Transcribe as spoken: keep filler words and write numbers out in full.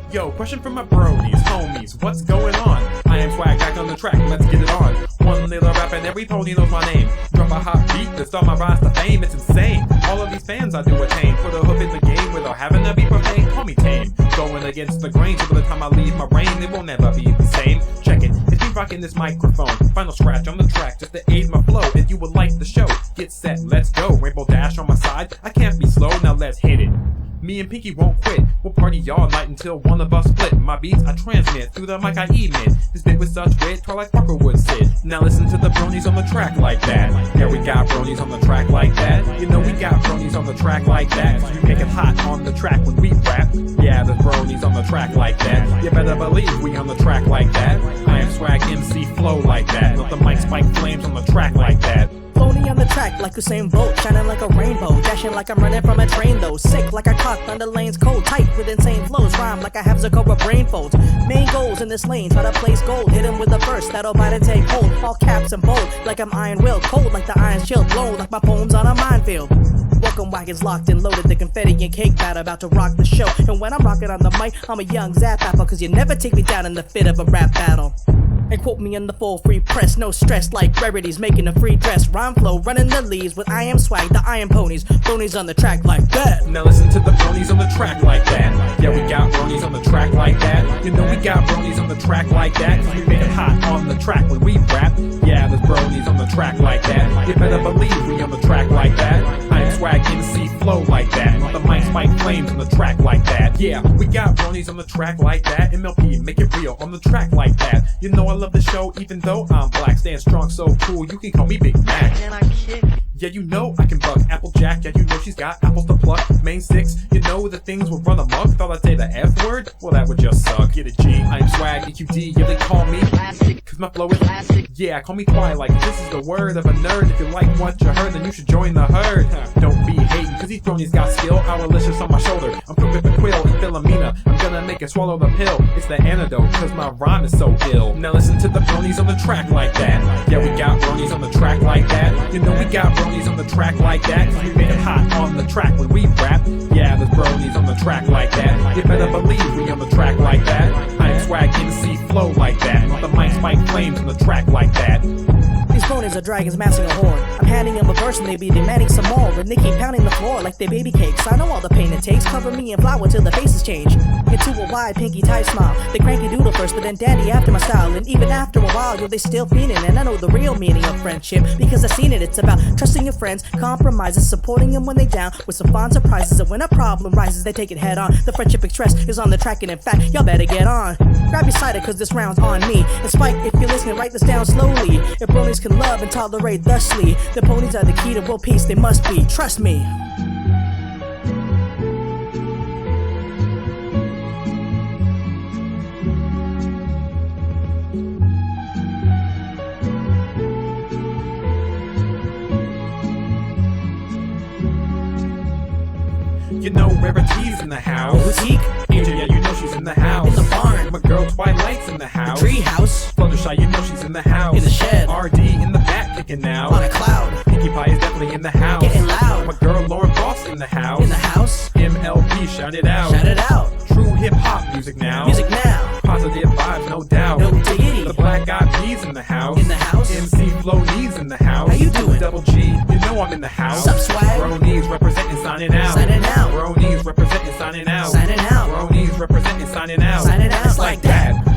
Yo, question from my bronies, homies, what's going on? I am Swag back on the track, let's get it on. One little rap and every pony knows my name. Drop a hot beat to start my rise to fame, it's insane. All of these fans I do attain, put a hoof in the game without having to be profane. Call me tame, going against the grain, so by the time I leave my reign, it will never be the same. Check it, it's me rocking this microphone. Final scratch on the track just to aid my flow. If you would like the show, get set, let's go. Rainbow Dash on my side, I can't be slow, now let's hit it. Me and Pinky won't quit, we'll party all night until one of us split. My beats I transmit, through the mic I emit. This bit with such wit, Twilight Parker would sit. Now listen to the bronies on the track like that. Yeah, we got bronies on the track like that. You know we got bronies on the track like that. So you make it hot on the track when we rap. Yeah, there's bronies on the track like that. You better believe we on the track like that. I am Swag M C flow like that. Let the mic spike flames on the track like that. Floating on the track like Usain Bolt, shining like a rainbow, dashing like I'm running from a train though. Sick like I caught thunder lanes, cold, tight with insane flows, rhyme like I have Zakoba brain folds. Main goals in this lane, try to place gold, hit him with a verse that'll bite and take hold. All caps and bold, like I'm Iron Will, cold like the iron shield, blown like my poems on a minefield. Welcome wagons locked and loaded, the confetti and cake batter about to rock the show. And when I'm rocking on the mic, I'm a young Zap Apple, cause you never take me down in the fit of a rap battle. And quote me in the full free press, no stress like rarities, making a free dress. Rhyme flow, running the leaves with I am Swag, the Iron Ponies. Ponies on the track like that. Now listen to the bronies on the track like that. Yeah, we got bronies on the track like that. You know we got bronies on the track like that. So we make it hot on the track when we rap. Yeah, there's bronies on the track like that. You better believe we on the track like that. I am Swag M C flow like that. Let the mic spike flames on the track like that. Yeah, we got bronies on the track like that. M L P, make it real on the track like that. You know I love the show even though I'm black. Stand strong, so cool, you can call me Big Mac. And I kick. Yeah, you know I can buck Applejack. Yeah, you know she's got apples to pluck. Main six, you know the things will run amok. Thought I'd say the F word? Well, that would just suck. Get it, G. I'm Swag, E Q D. Yeah, they call me Classic. cause my flow is Classic. Yeah, call me Twilight. This is the word of a nerd. If you like what you heard, then you should join the herd. Don't be hating, cause these bronies got skill. Owlicious on my shoulder. I'm quick with the quill and Philomena. I'm gonna make it swallow the pill. It's the antidote, cause my rhyme is so ill. Now listen to the bronies on the track like that. Yeah, we got bronies on the track like that. You know we got bronies on the track like that. So we make it hot on the track when we rap. Yeah, there's bronies on the track like that. You better believe we on the track like that. I am Swag M C flow like that. Let the mic spike flames on the track like that. These ponies are dragons massing a horn. I'm handing them a verse and they be demanding some more. And they keep pounding the floor like they baby cakes. I know all the pain it takes. Cover me in flour till the faces change. Into a wide, pinky tight smile. They cranky doodle first, but then dandy after my style. And even after a while, yo, they still fiending. And I know the real meaning of friendship because I've seen it. It's about trusting your friends, compromises, supporting them when they down with some fun surprises. And when a problem rises, they take it head on. The friendship express is on the track, and in fact, y'all better get on. Grab your cider, cause this round's on me. And Spike, if you're listening, write this down slowly. If bronies can love and tolerate thusly, the ponies are the key to world peace, they must be, trust me. You know Rarity's in the house. Boutique, Angel, yeah, you know she's in the house. in the barn, My girl Twilight's in the house. tree house, Fluttershy, you know she's in the house. in the shed, R D in the back kicking out. on a cloud, Pinkie Pie is definitely in the house. getting loud, My girl Lauren Boss in the house. in the house, M L P, shout it out. shout it out, True hip hop music now. music now, Positive vibes, no doubt. no diggity, The Black Eyed Peas in the house. in the house, M C Flow Knees in the house. How you doing? Double G, you know I'm in the house. Sup, Swag? Bronies representing, signing out. Signing out. Bronies representing, signing out. signing out, Bronies representing, signing out. Signing out. It's like that.